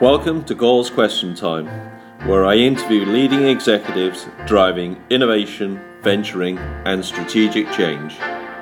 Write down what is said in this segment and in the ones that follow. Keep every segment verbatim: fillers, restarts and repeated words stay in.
Welcome to Goals Question Time, where I interview leading executives driving innovation, venturing and strategic change.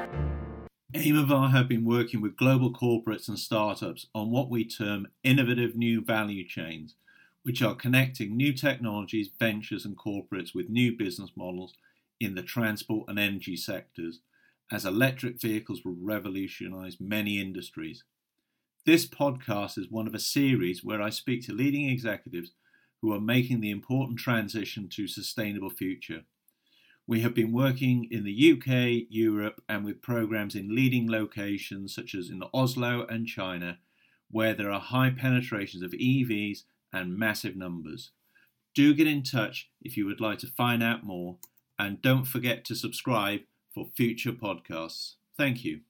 Aimivar have been working with global corporates and startups on what we term innovative new value chains, which are connecting new technologies, ventures and corporates with new business models in the transport and energy sectors, as electric vehicles will revolutionise many industries. This podcast is one of a series where I speak to leading executives who are making the important transition to sustainable future. We have been working in the U K, Europe, and with programs in leading locations such as in Oslo and China, where there are high penetrations of E Vs and massive numbers. Do get in touch if you would like to find out more, and don't forget to subscribe for future podcasts. Thank you.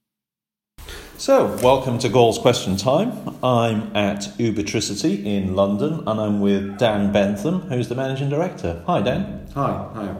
So, welcome to Goals Question Time. I'm at Ubertricity in London and I'm with Dan Bentham, who's the Managing Director. Hi, Dan. Hi. Hi.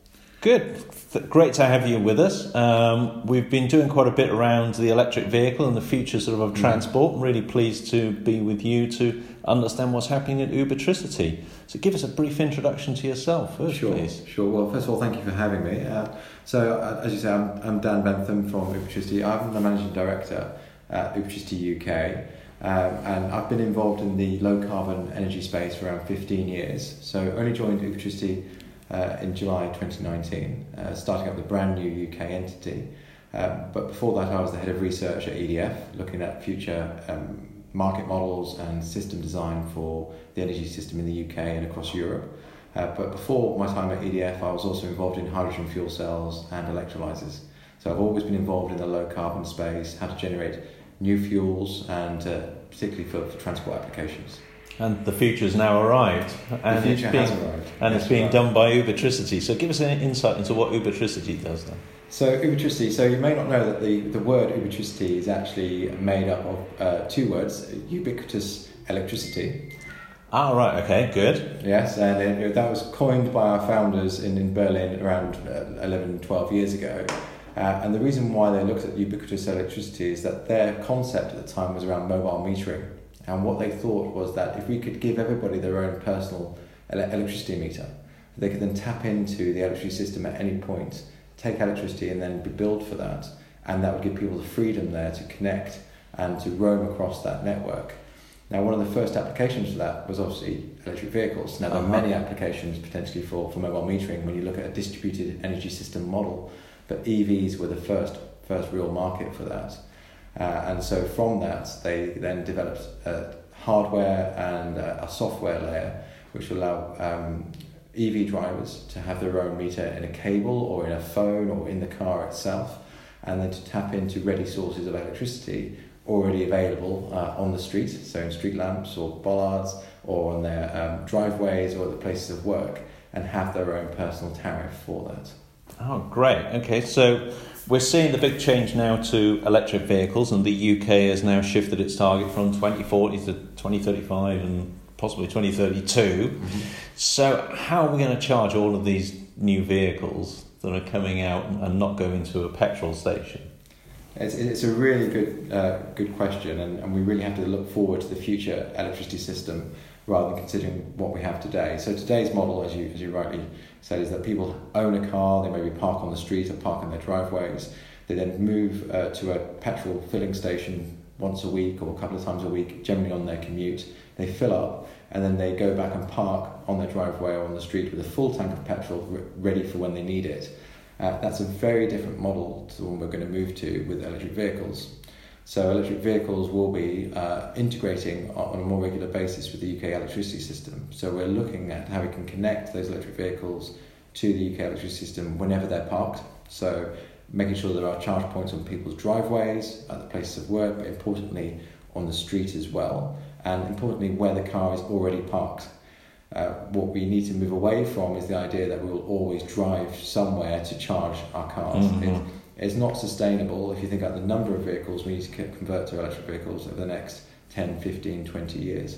Good. Th- great to have you with us. Um, we've been doing quite a bit around the electric vehicle and the future sort of, of transport. I'm really pleased to be with you to understand what's happening at Ubertricity. So give us a brief introduction to yourself first, sure, please. Sure. Well, first of all, thank you for having me. Uh, so, uh, as you say, I'm, I'm Dan Bentham from Ubertricity. I'm the Managing Director at Ubertricity U K. Um, and I've been involved in the low carbon energy space for around fifteen years. So only joined Ubertricity uh, in July twenty nineteen, uh, starting up the brand new U K entity. Um, but before that I was the head of research at E D F, looking at future um, market models and system design for the energy system in the U K and across Europe. Uh, but before my time at E D F I was also involved in hydrogen fuel cells and electrolyzers. So I've always been involved in the low carbon space, how to generate new fuels, and uh, particularly for, for transport applications. And the future's now arrived. And the future it's being, has arrived. And yes, it's being right. done by Ubertricity. So give us an insight into what Ubertricity does then. So Ubertricity, so you may not know that the, the word Ubertricity is actually made up of uh, two words, ubiquitous electricity. Ah, right, okay, good. Yes, and it, that was coined by our founders in, in Berlin around uh, eleven, twelve years ago. Uh, and the reason why they looked at ubiquitous electricity is that their concept at the time was around mobile metering. And what they thought was that if we could give everybody their own personal ele- electricity meter, they could then tap into the electricity system at any point, take electricity and then be billed for that. And that would give people the freedom there to connect and to roam across that network. Now, one of the first applications for that was obviously electric vehicles. Now, there are many applications potentially for, for mobile metering when you look at a distributed energy system model. But E Vs were the first first real market for that. Uh, and so from that, they then developed a hardware and a, a software layer which will allow um, E V drivers to have their own meter in a cable or in a phone or in the car itself, and then to tap into ready sources of electricity already available uh, on the street, so in street lamps or bollards or on their um, driveways or the places of work, and have their own personal tariff for that. Oh, great. Okay, so we're seeing the big change now to electric vehicles, and the U K has now shifted its target from twenty forty to twenty thirty-five and possibly twenty thirty-two. Mm-hmm. So how are we going to charge all of these new vehicles that are coming out and not going to a petrol station? It's, it's a really good uh, good question, and, and we really have to look forward to the future electricity system rather than considering what we have today. So today's model, as you as you rightly said, is that people own a car, they maybe park on the street or park in their driveways. They then move uh, to a petrol filling station once a week or a couple of times a week, generally on their commute. They fill up and then they go back and park on their driveway or on the street with a full tank of petrol re- ready for when they need it. Uh, that's a very different model to the one we're going to move to with electric vehicles. So electric vehicles will be uh, integrating on a more regular basis with the U K electricity system. So we're looking at how we can connect those electric vehicles to the U K electricity system whenever they're parked. So making sure there are charge points on people's driveways, at the places of work, but importantly on the street as well. And importantly where the car is already parked. Uh, what we need to move away from is the idea that we will always drive somewhere to charge our cars. Mm-hmm. It, it's not sustainable if you think about the number of vehicles we need to convert to electric vehicles over the next ten, fifteen, twenty years.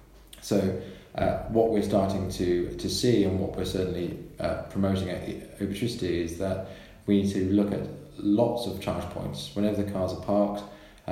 So uh, what we're starting to, to see, and what we're certainly uh, promoting at Ubertricity, is that we need to look at lots of charge points. Whenever the cars are parked, uh,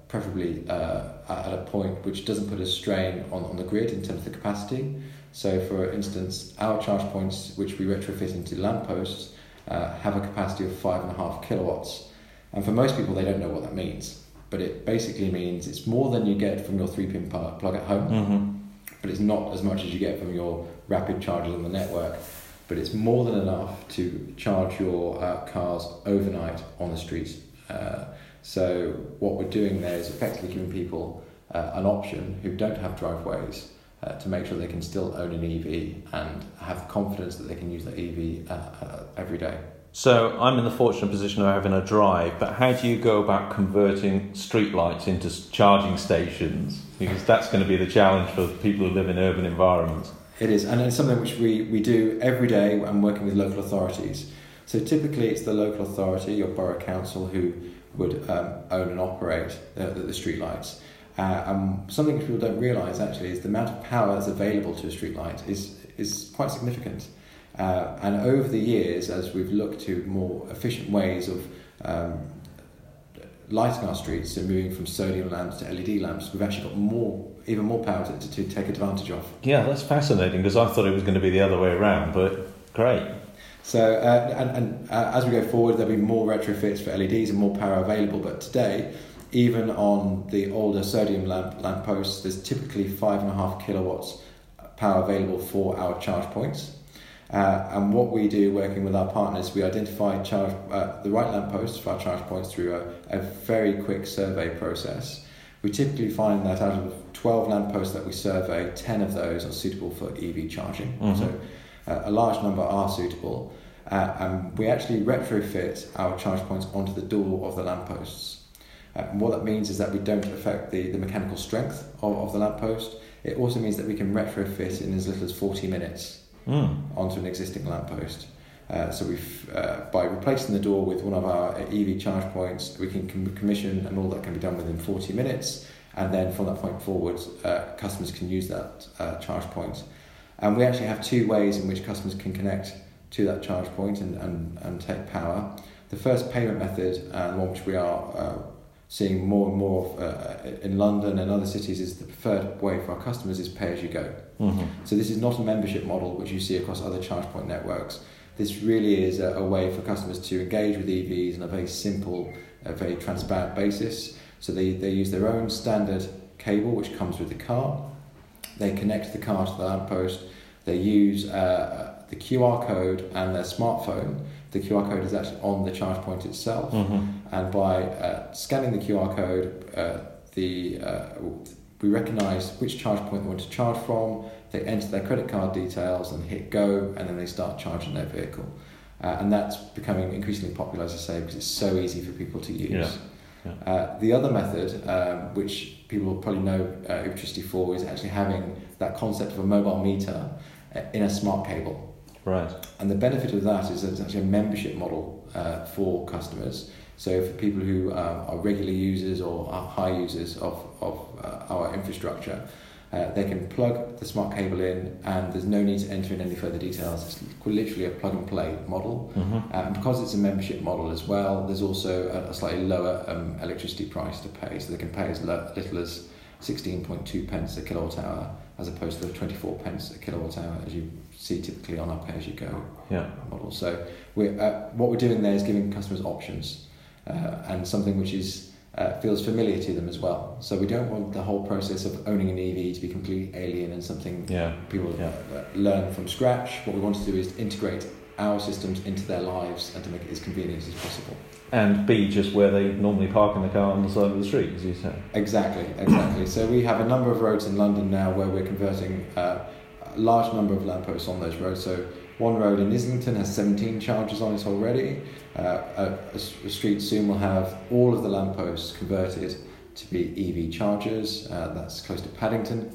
preferably uh, at a point which doesn't put a strain on, on the grid in terms of the capacity. So for instance, our charge points, which we retrofit into lampposts, uh, have a capacity of five and a half kilowatts. And for most people, they don't know what that means. But it basically means it's more than you get from your three-pin plug at home, Mm-hmm. but it's not as much as you get from your rapid chargers on the network. But it's more than enough to charge your uh, cars overnight on the streets. Uh, so what we're doing there is effectively giving people uh, an option who don't have driveways uh, to make sure they can still own an E V and have confidence that they can use that E V uh, uh, every day. So I'm in the fortunate position of having a drive, but how do you go about converting streetlights into s- charging stations? Because that's going to be the challenge for people who live in urban environments. It is, and it's something which we, we do every day when working with local authorities. So typically it's the local authority, your borough council, who would um, own and operate the, the, the streetlights. Uh, and something which people don't realise actually is the amount of power that's available to a streetlight is, is quite significant. Uh, and over the years, as we've looked to more efficient ways of um, lighting our streets, so moving from sodium lamps to L E D lamps, we've actually got more, even more power to, to, to take advantage of. Yeah, that's fascinating, because I thought it was going to be the other way around, but great. So, uh, and, and uh, as we go forward, there'll be more retrofits for L E Ds and more power available. But today, even on the older sodium lamp lampposts, there's typically five and a half kilowatts power available for our charge points. Uh, and what we do, working with our partners, we identify charge, uh, the right lampposts for our charge points through a, a very quick survey process. We typically find that out of twelve lampposts that we survey, ten of those are suitable for E V charging. Mm-hmm. So uh, a large number are suitable. Uh, and we actually retrofit our charge points onto the door of the lampposts. Uh, and what that means is that we don't affect the, the mechanical strength of, of the lamppost. It also means that we can retrofit in as little as forty minutes. Mm. Onto an existing lamppost. Uh, so we've uh, by replacing the door with one of our E V charge points, we can com- commission, and all that can be done within forty minutes. And then from that point forwards, uh, customers can use that uh, charge point. And we actually have two ways in which customers can connect to that charge point and, and, and take power. The first payment method, uh, the one which we are uh, seeing more and more of, uh, in London and other cities, is the preferred way for our customers is pay as you go. Mm-hmm. So this is not a membership model which you see across other charge point networks. This really is a, a way for customers to engage with E Vs on a very simple, a very transparent basis. So they, they use their own standard cable which comes with the car. They connect the car to the lamppost. They use uh, the Q R code and their smartphone. The Q R code is actually on the charge point itself. Mm-hmm. And by uh, scanning the Q R code, uh, the uh, we recognise which charge point they want to charge from. They enter their credit card details and hit go, and then they start charging their vehicle. Uh, and that's becoming increasingly popular, as I say, because it's so easy for people to use. Yeah. Yeah. Uh, the other method, um, which people will probably know uh, electricity for, is actually having that concept of a mobile meter uh, in a smart cable. Right. And the benefit of that is that it's actually a membership model uh, for customers. So for people who uh, are regular users or are high users of, of uh, our infrastructure, uh, they can plug the smart cable in, and there's no need to enter in any further details. It's literally a plug and play model. Mm-hmm. Uh, and because it's a membership model as well, there's also a, a slightly lower um, electricity price to pay. So they can pay as little as sixteen point two pence a kilowatt hour, as opposed to the twenty-four pence a kilowatt hour as you see typically on our pay-as-you-go yeah. model. So we're, uh, what we're doing there is giving customers options, uh, and something which is uh, feels familiar to them as well. So we don't want the whole process of owning an E V to be completely alien and something yeah. people yeah. uh, learn from scratch. What we want to do is integrate our systems into their lives and to make it as convenient as possible. And be just where they normally park in the car on the side of the street, as you say. Exactly, exactly. So we have a number of roads in London now where we're converting uh, a large number of lampposts on those roads. So one road in Islington has seventeen chargers on it already. Uh, a, a street soon will have all of the lampposts converted to be E V chargers. Uh, that's close to Paddington.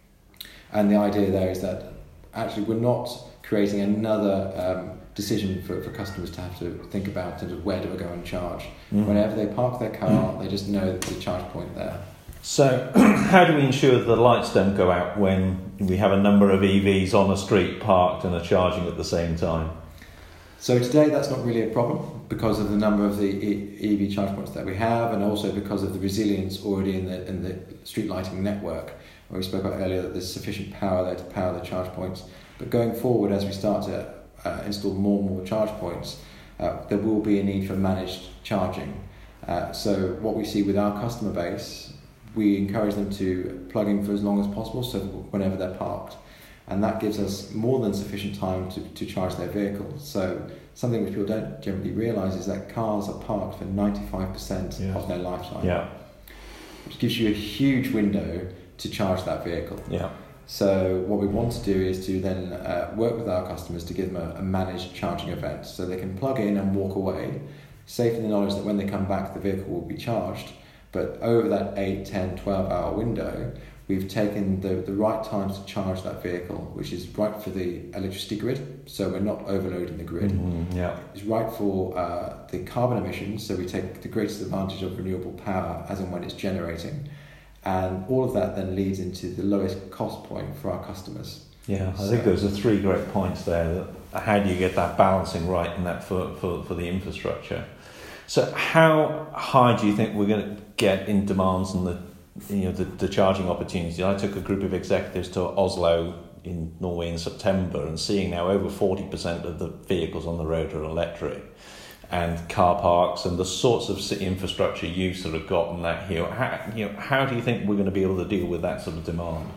And the idea there is that actually we're not creating another um, decision for, for customers to have to think about in terms of where do I go and charge. Mm. Whenever they park their car, mm. they just know that there's a charge point there. So how do we ensure that the lights don't go out when we have a number of E Vs on a street parked and are charging at the same time? So today that's not really a problem because of the number of the E V charge points that we have, and also because of the resilience already in the in the street lighting network, where we spoke about earlier that there's sufficient power there to power the charge points. But going forward, as we start to uh, install more and more charge points, uh, there will be a need for managed charging. Uh, so what we see with our customer base, we encourage them to plug in for as long as possible, so whenever they're parked. And that gives us more than sufficient time to, to charge their vehicle. So something which people don't generally realise is that cars are parked for ninety-five percent yeah. of their lifetime. Yeah. Which gives you a huge window to charge that vehicle. Yeah. So what we want to do is to then uh, work with our customers to give them a, a managed charging event, so they can plug in and walk away, safe in the knowledge that when they come back the vehicle will be charged. But over that eight, ten, twelve hour window, we've taken the, the right times to charge that vehicle, which is right for the electricity grid, so we're not overloading the grid. Mm-hmm, yeah. It's right for uh, the carbon emissions, so we take the greatest advantage of renewable power as and when it's generating. And all of that then leads into the lowest cost point for our customers. Yeah, I so, think those are three great points there. That how do you get that balancing right in that for, for, for the infrastructure? So how high do you think we're going to get in demands and the you know the, the charging opportunities? I took a group of executives to Oslo in Norway in September, and seeing now over forty percent of the vehicles on the road are electric, and car parks and the sorts of city infrastructure you've sort of gotten that here. How, you know, how do you think we're going to be able to deal with that sort of demand?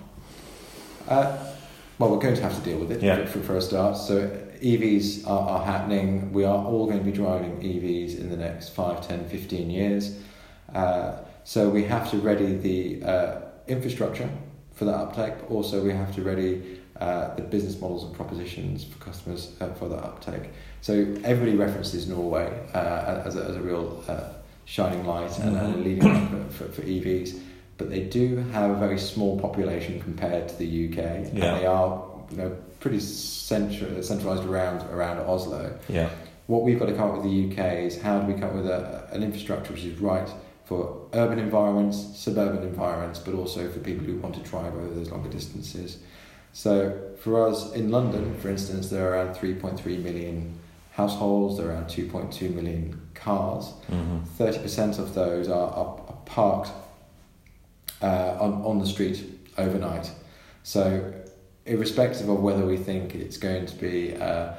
Uh, well, we're going to have to deal with it yeah. for, for a start. So E Vs are, are happening. We are all going to be driving E Vs in the next five, ten, fifteen years. Uh, so we have to ready the uh, infrastructure for that uptake, but also we have to ready uh, the business models and propositions for customers uh, for that uptake. So everybody references Norway uh, as, a, as a real uh, shining light and, and a leading light for, for E Vs, but they do have a very small population compared to the U K, yeah. and they are you know, pretty central, centralised around around Oslo. Yeah. What we've got to come up with the U K is how do we come up with a, an infrastructure which is right for urban environments, suburban environments, but also for people who want to drive over those longer distances. So for us in London, for instance, there are around three point three million households, there are around two point two million cars. Mm-hmm. thirty percent of those are, are, are parked uh, on, on the street overnight. So irrespective of whether we think it's going to be uh,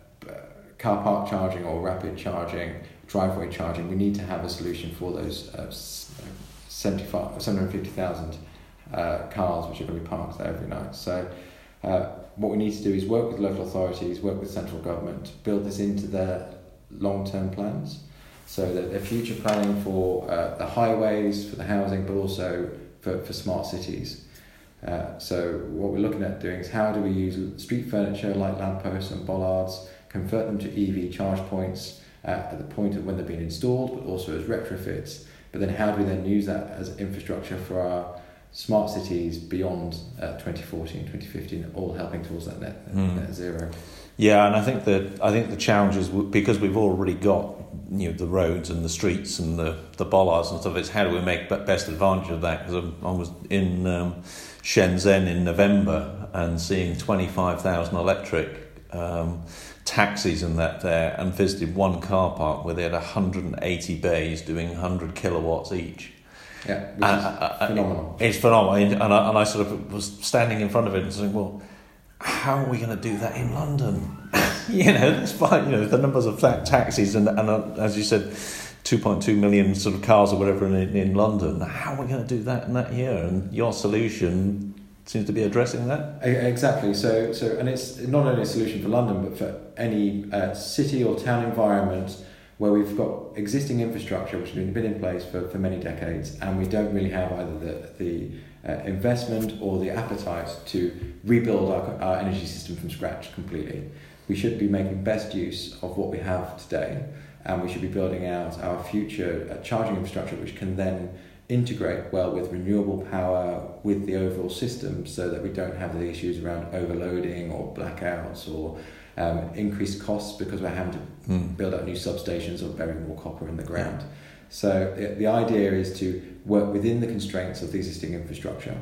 car park charging or rapid charging, driveway charging, we need to have a solution for those uh, seventy-five, seven hundred fifty thousand uh, cars which are going to be parked there every night. So uh, what we need to do is work with local authorities, work with central government, build this into their long-term plans, so that they're future planning for uh, the highways, for the housing, but also for, for smart cities. Uh, so what we're looking at doing is how do we use street furniture like lampposts and bollards, convert them to E V charge points uh, at the point of when they're being installed, but also as retrofits. But then how do we then use that as infrastructure for our smart cities beyond uh, twenty fourteen, twenty fifteen, all helping towards that net, mm. net zero? Yeah, and I think that I think the challenge is because we've already got you know the roads and the streets and the, the bollards and stuff. It's how do we make best advantage of that? Because I was in um, Shenzhen in November and seeing twenty-five thousand electric um, taxis and that there, and visited one car park where they had one hundred eighty bays doing one hundred kilowatts each. Yeah, which and, is uh, phenomenal. It's phenomenal, and I, and I sort of was standing in front of it and saying, well, how are we going to do that in London? you know, it's fine. You know, the numbers of flat taxis and, and uh, as you said, two point two million sort of cars or whatever in, in London. How are we going to do that in that year? And your solution seems to be addressing that. Exactly. So, so, and it's not only a solution for London, but for any uh, city or town environment where we've got existing infrastructure which has been, been in place for, for many decades, and we don't really have either the the uh, investment or the appetite to rebuild our, our energy system from scratch completely. We should be making best use of what we have today, and we should be building out our future uh, charging infrastructure which can then integrate well with renewable power with the overall system, so that we don't have the issues around overloading or blackouts or um, increased costs because we're having to mm. build out new substations or bury more copper in the ground. So the, the idea is to work within the constraints of the existing infrastructure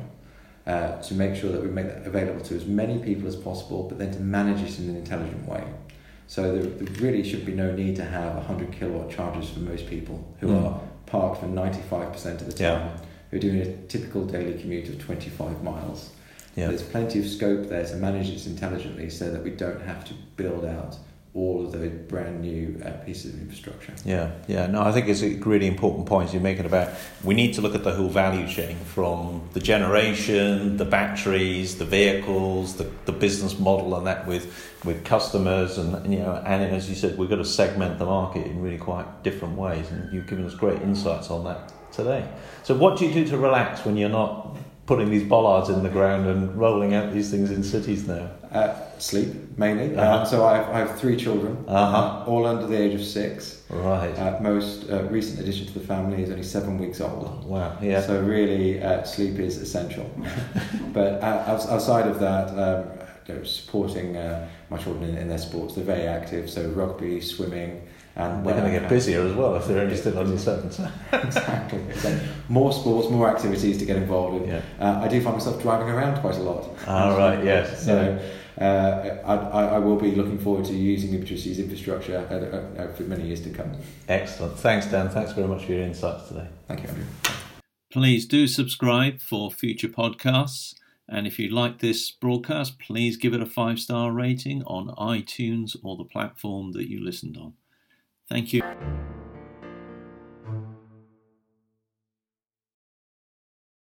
uh, to make sure that we make that available to as many people as possible, but then to manage it in an intelligent way. So there, there really should be no need to have one hundred kilowatt chargers for most people who Mm. are parked for ninety-five percent of the time, Yeah. who are doing a typical daily commute of twenty-five miles. Yeah. There's plenty of scope there to manage this intelligently so that we don't have to build out all of those brand new uh, pieces of infrastructure. Yeah, yeah. No, I think it's a really important point you're making about we need to look at the whole value chain from the generation, the batteries, the vehicles, the, the business model and that with with customers and, and you know and as you said, we've got to segment the market in really quite different ways, and you've given us great insights on that today. So what do you do to relax when you're not putting these bollards in the ground and rolling out these things in cities now? Uh, sleep, mainly. Uh-huh. Um, so I have, I have three children, Uh-huh. uh, all under the age of six. Right. Uh, most uh, recent addition to the family is only seven weeks old. Wow. Yeah. So really, uh, sleep is essential. But uh, outs- outside of that, um, you know, supporting uh, my children in, in their sports, they're very active. So rugby, swimming, and They're going to uh, get busier as well if they're only still on your sevens. Exactly. So more sports, more activities to get involved in. Yeah. Uh, I do find myself driving around quite a lot. Ah, right. Yes. So uh, I, I, I will be looking forward to using Ubitricity's infrastructure uh, uh, for many years to come. Excellent. Thanks, Dan. Thanks very much for your insights today. Thank you, Andrew. Please do subscribe for future podcasts. And if you like this broadcast, please give it a five-star rating on iTunes or the platform that you listened on. Thank you.